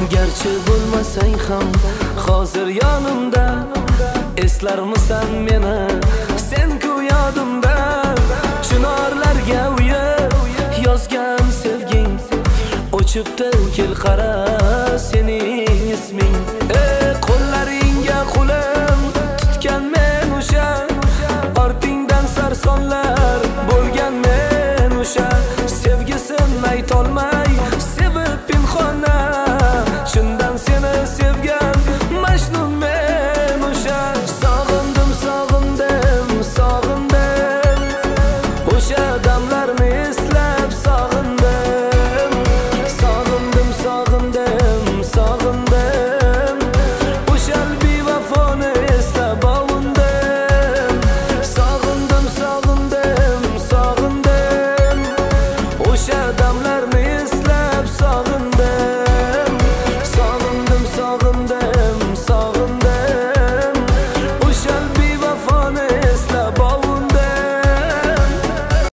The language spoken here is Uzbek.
Gerçi bo'lmasang ham hozir yonimda, eslarmisan meni sen-ku yodimda. Chinorlarga uyib yozgan sevging o'chibdi, kel qara